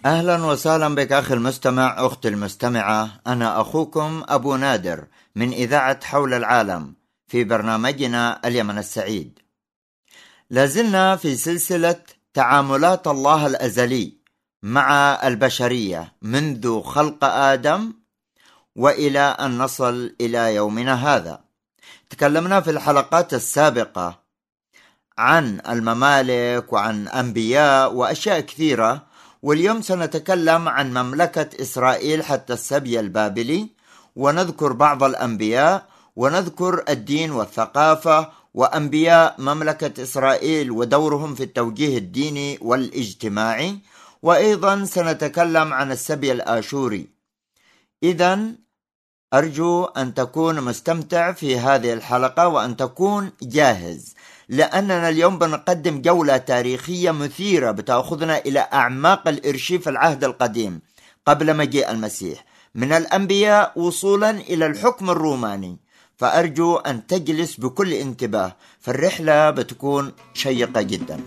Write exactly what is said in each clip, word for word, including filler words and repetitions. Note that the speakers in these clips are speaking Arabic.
أهلا وسهلا بك أخي المستمع أختي المستمعة. أنا أخوكم أبو نادر من إذاعة حول العالم في برنامجنا اليمن السعيد. لازلنا في سلسلة تعاملات الله الأزلي مع البشرية منذ خلق آدم وإلى أن نصل إلى يومنا هذا. تكلمنا في الحلقات السابقة عن الممالك وعن أنبياء وأشياء كثيرة، واليوم سنتكلم عن مملكة إسرائيل حتى السبي البابلي، ونذكر بعض الأنبياء ونذكر الدين والثقافة وأنبياء مملكة إسرائيل ودورهم في التوجيه الديني والاجتماعي، وأيضا سنتكلم عن السبي الآشوري. إذن أرجو أن تكون مستمتع في هذه الحلقة وأن تكون جاهز، لأننا اليوم بنقدم جولة تاريخية مثيرة بتأخذنا إلى أعماق الإرشيف العهد القديم قبل مجيء المسيح، من الأنبياء وصولا إلى الحكم الروماني. فأرجو أن تجلس بكل انتباه، فالرحلة بتكون شيقة جدا.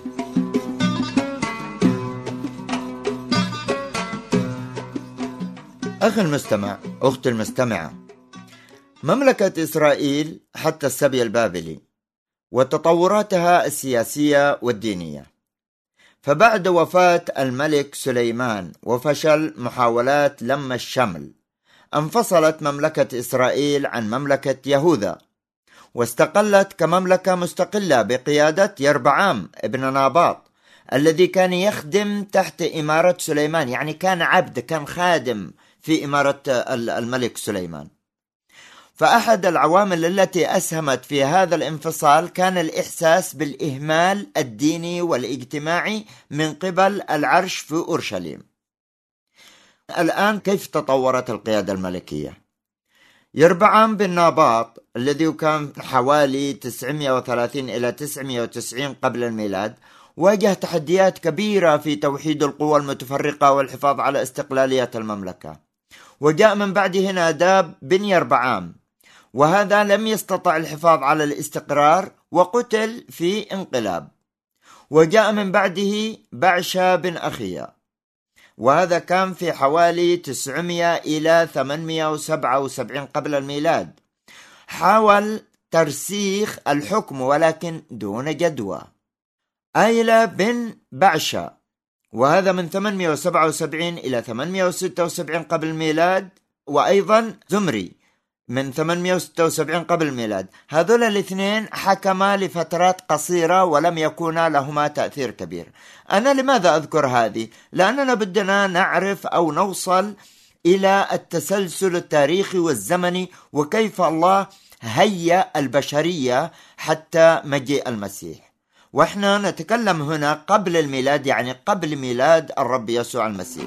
أخي المستمع أختي المستمعة، مملكة إسرائيل حتى السبي البابلي وتطوراتها السياسية والدينية. فبعد وفاة الملك سليمان وفشل محاولات لم الشمل، انفصلت مملكة إسرائيل عن مملكة يهوذا، واستقلت كمملكة مستقلة بقيادة يربعام ابن ناباط الذي كان يخدم تحت إمارة سليمان، يعني كان عبد، كان خادم في إمارة الملك سليمان. فأحد العوامل التي أسهمت في هذا الانفصال كان الإحساس بالإهمال الديني والاجتماعي من قبل العرش في أورشليم. الآن كيف تطورت القيادة الملكية؟ يربعام بن ناباط الذي كان حوالي تسعمائة وثلاثين إلى تسعمائة وتسعين قبل الميلاد واجه تحديات كبيرة في توحيد القوى المتفرقة والحفاظ على استقلالية المملكة. وجاء من بعده ناداب بن يربعام، وهذا لم يستطع الحفاظ على الاستقرار وقتل في انقلاب. وجاء من بعده بعشا بن أخيا، وهذا كان في حوالي تسعمائة إلى ثمانمائة وسبعة وسبعين قبل الميلاد، حاول ترسيخ الحكم ولكن دون جدوى. آيلا بن بعشا، وهذا من ثمانمائة وسبعة وسبعين إلى ثمانمائة وستة وسبعين قبل الميلاد، وأيضا زمري من ثمانمائة وستة وسبعين قبل الميلاد. هذول الاثنين حكما لفترات قصيرة ولم يكونا لهما تأثير كبير. أنا لماذا أذكر هذه؟ لأننا بدنا نعرف أو نوصل إلى التسلسل التاريخي والزمني وكيف الله هيأ البشرية حتى مجيء المسيح. وإحنا نتكلم هنا قبل الميلاد، يعني قبل ميلاد الرب يسوع المسيح.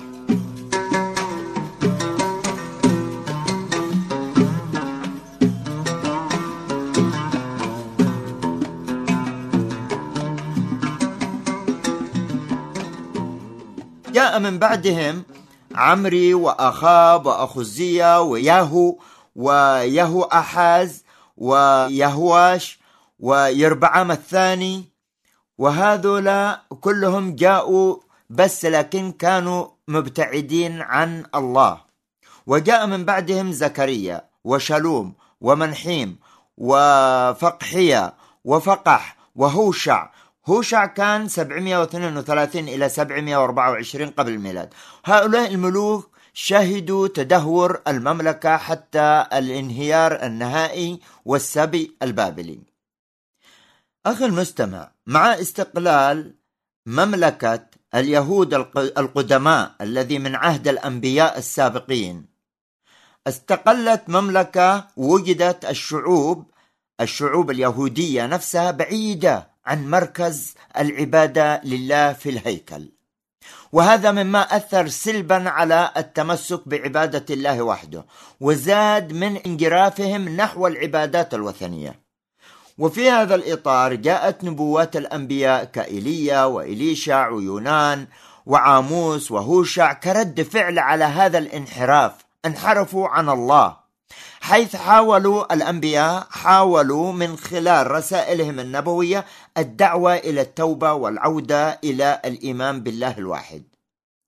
جاء من بعدهم عمري وأخاب وأخزية وياهو ويهو أحاز ويهواش ويربعام الثاني، وهذولا كلهم جاءوا بس لكن كانوا مبتعدين عن الله. وجاء من بعدهم زكريا وشلوم ومنحيم وفقحية وفقح وهوشع. هوشع كان سبعمائة واثنين وثلاثين إلى سبعمائة وأربعة وعشرين قبل الميلاد. هؤلاء الملوك شهدوا تدهور المملكة حتى الانهيار النهائي والسبي البابلي. أخي المستمع، مع استقلال مملكة اليهود القدماء الذي من عهد الأنبياء السابقين، استقلت مملكة وجدت الشعوب الشعوب اليهودية نفسها بعيدة عن مركز العبادة لله في الهيكل، وهذا مما أثر سلبا على التمسك بعبادة الله وحده، وزاد من انجرافهم نحو العبادات الوثنية. وفي هذا الإطار جاءت نبوات الأنبياء كإيليا وإليشع ويونان وعاموس وهوشع كرد فعل على هذا الانحراف. انحرفوا عن الله، حيث حاولوا الأنبياء حاولوا من خلال رسائلهم النبوية الدعوة إلى التوبة والعودة إلى الإيمان بالله الواحد.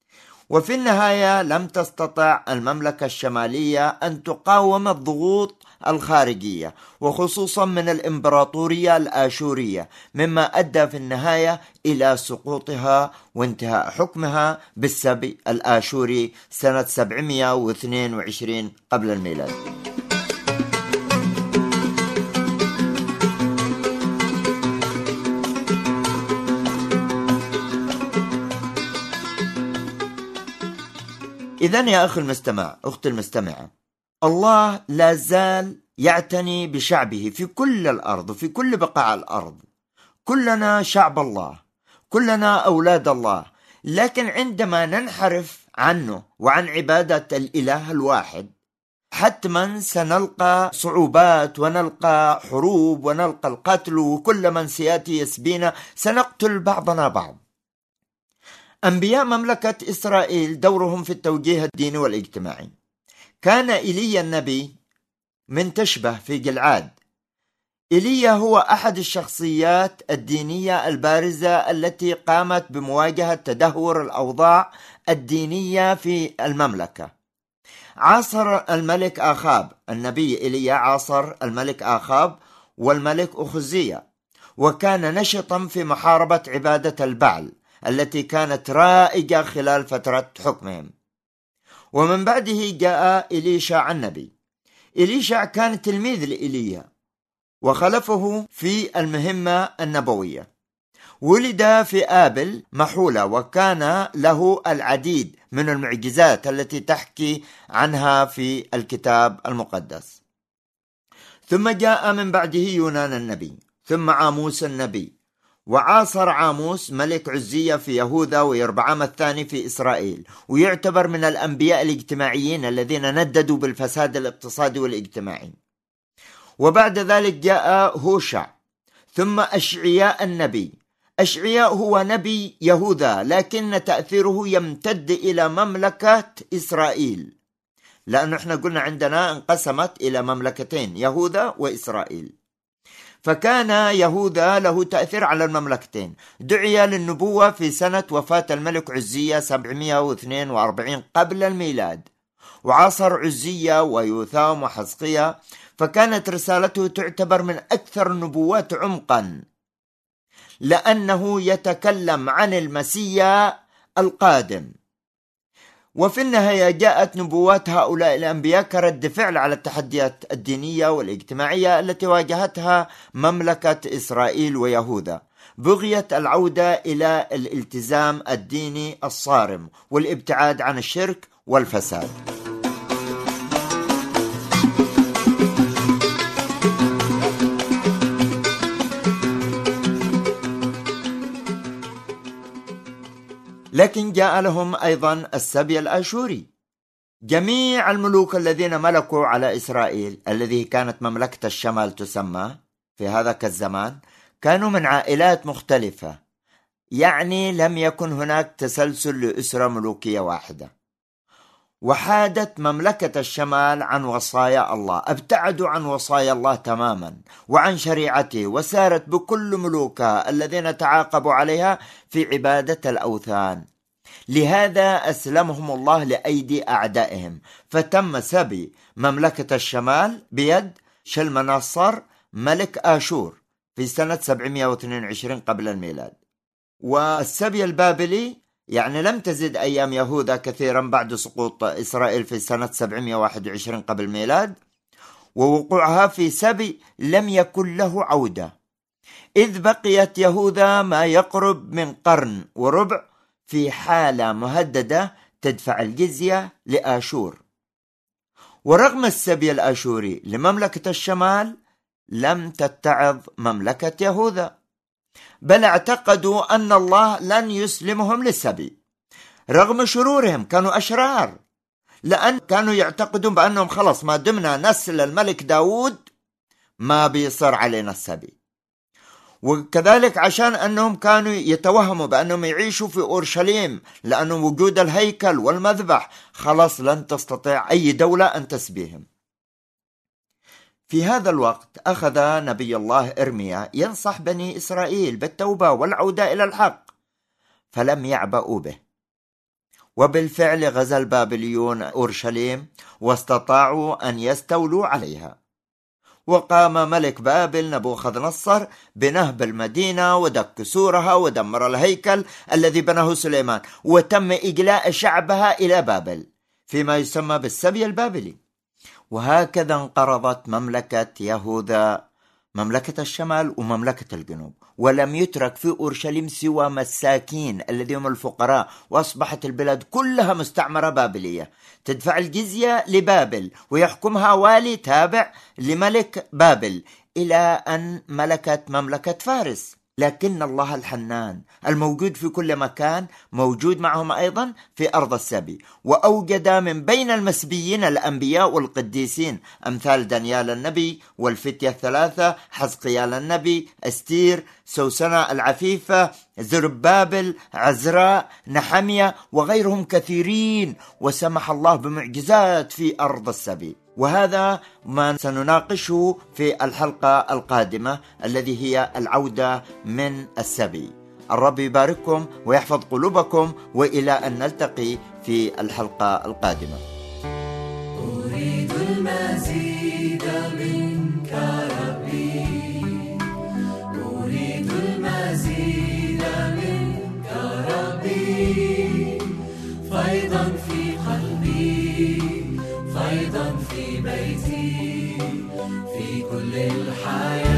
وفي النهاية لم تستطع المملكة الشمالية أن تقاوم الضغوط الخارجية، وخصوصا من الإمبراطورية الآشورية، مما أدى في النهاية إلى سقوطها وانتهاء حكمها بالسبي الآشوري سنة سبعمائة واثنين وعشرين قبل الميلاد. إذن يا أخي المستمع، أختي المستمعة، الله لا زال يعتني بشعبه في كل الأرض، في كل بقاع الأرض. كلنا شعب الله، كلنا أولاد الله، لكن عندما ننحرف عنه وعن عبادة الإله الواحد حتما سنلقى صعوبات ونلقى حروب ونلقى القتل، وكل من سيأتي يسبينا سنقتل بعضنا بعض. أنبياء مملكة إسرائيل دورهم في التوجيه الديني والاجتماعي. كان إيليا النبي من تشبه في جلعاد. إيليا هو أحد الشخصيات الدينية البارزة التي قامت بمواجهة تدهور الأوضاع الدينية في المملكة. عاصر الملك آخاب، النبي إيليا عاصر الملك آخاب والملك أخزية، وكان نشطا في محاربة عبادة البعل التي كانت رائجة خلال فترة حكمهم. ومن بعده جاء إليشع النبي. إليشع كان تلميذ لإيليا وخلفه في المهمة النبوية. ولد في آبل محولة، وكان له العديد من المعجزات التي تحكي عنها في الكتاب المقدس. ثم جاء من بعده يونان النبي، ثم عاموس النبي، وعاصر عاموس ملك عزية في يهوذا ويربعام الثاني في إسرائيل، ويعتبر من الأنبياء الاجتماعيين الذين نددوا بالفساد الاقتصادي والاجتماعي. وبعد ذلك جاء هوشع، ثم أشعياء النبي. أشعياء هو نبي يهوذا، لكن تأثيره يمتد إلى مملكة إسرائيل، لأن احنا قلنا عندنا انقسمت إلى مملكتين، يهوذا وإسرائيل. فكان يهوذا له تأثير على المملكتين. دعي للنبوة في سنة وفاة الملك عزية سبعمائة واثنين وأربعين قبل الميلاد، وعاصر عزية ويوثام وحزقيا، فكانت رسالته تعتبر من أكثر النبوات عمقا، لأنه يتكلم عن المسيح القادم. وفي النهاية جاءت نبوات هؤلاء الأنبياء كرد فعل على التحديات الدينية والاجتماعية التي واجهتها مملكة إسرائيل ويهوذا. بغيت العودة إلى الالتزام الديني الصارم والابتعاد عن الشرك والفساد. لكن جاء لهم أيضا السبي الآشوري. جميع الملوك الذين ملكوا على إسرائيل، الذي كانت مملكة الشمال تسمى في هذاك الزمان، كانوا من عائلات مختلفة، يعني لم يكن هناك تسلسل لأسرة ملوكية واحدة. وحادت مملكة الشمال عن وصايا الله، ابتعدوا عن وصايا الله تماما وعن شريعته، وسارت بكل ملوكها الذين تعاقبوا عليها في عبادة الأوثان. لهذا أسلمهم الله لأيدي أعدائهم، فتم سبي مملكة الشمال بيد شلمناصر ملك آشور في سنة سبعمائة واثنين وعشرين قبل الميلاد. والسبي البابلي يعني لم تزد أيام يهوذا كثيرا بعد سقوط إسرائيل في سنة سبعمائة وواحد وعشرين قبل الميلاد، ووقوعها في سبي لم يكن له عودة، إذ بقيت يهوذا ما يقرب من قرن وربع في حالة مهددة تدفع الجزية لآشور. ورغم السبي الآشوري لمملكة الشمال لم تتعظ مملكة يهوذا، بل اعتقدوا أن الله لن يسلمهم للسبي رغم شرورهم. كانوا أشرار، لأن كانوا يعتقدون بأنهم خلص ما دمنا نسل الملك داود ما بيصر علينا السبي. وكذلك عشان أنهم كانوا يتوهموا بأنهم يعيشوا في أورشليم، لأن وجود الهيكل والمذبح خلاص لن تستطيع أي دولة أن تسبيهم. في هذا الوقت أخذ نبي الله إرميا ينصح بني إسرائيل بالتوبة والعودة إلى الحق، فلم يعبأوا به. وبالفعل غزا البابليون أورشليم واستطاعوا أن يستولوا عليها. وقام ملك بابل نبوخذ نصر بنهب المدينة ودك سورها ودمر الهيكل الذي بناه سليمان، وتم إجلاء شعبها إلى بابل فيما يسمى بالسبي البابلي. وهكذا انقرضت مملكة يهوذا، مملكة الشمال ومملكة الجنوب، ولم يترك في أورشليم سوى مساكين الذين هم الفقراء، وأصبحت البلاد كلها مستعمرة بابلية تدفع الجزية لبابل ويحكمها والي تابع لملك بابل، إلى أن ملكت مملكة فارس. لكن الله الحنان الموجود في كل مكان موجود معهم أيضا في أرض السبي، وأوجد من بين المسبيين الأنبياء والقديسين أمثال دانيال النبي والفتية الثلاثة، حزقيال النبي، أستير، سوسنة العفيفة، زربابل، عزراء، نحمية وغيرهم كثيرين، وسمح الله بمعجزات في أرض السبي. وهذا ما سنناقشه في الحلقة القادمة الذي هي العودة من السبي. الرب يبارككم ويحفظ قلوبكم، وإلى أن نلتقي في الحلقة القادمة. أريد المزيد منك ربي، أريد المزيد منك ربي، فيضا في قلبي، فيضا في بيتي، في كل الحياة.